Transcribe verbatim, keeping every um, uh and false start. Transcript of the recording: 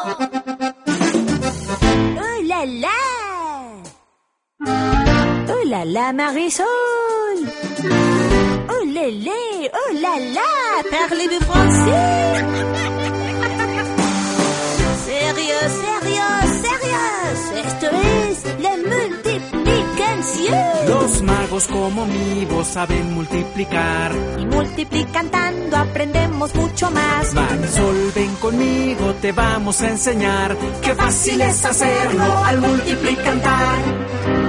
¡Oh, la, la! ¡Oh, la, la, Marisol! ¡Oh, lélé! ¡Oh, la, la! Parlez-vous français? ¡Sérieux, sérieux, sérieux! Esto es la multiplicación. Los magos como mi voz saben multiplicar. Y multiplicando aprendemos mucho más. Marisol, ven conmigo, te vamos a enseñar. Qué fácil es hacerlo al multiplicar.